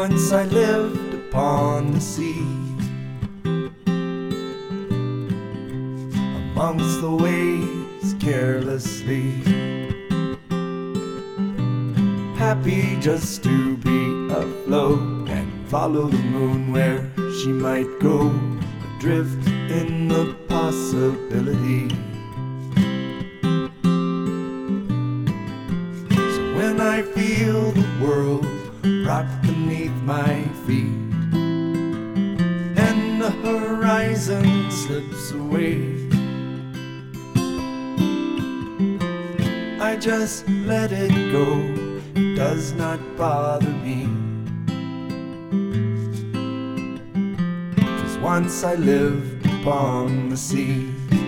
Once I lived upon the sea, amongst the waves carelessly, happy just to be afloat and follow the moon where she might go, adrift in the possibility. So when I feel the world rock beneath my feet and the horizon slips away, I just let it go. It does not bother me, 'cause once I lived upon the sea.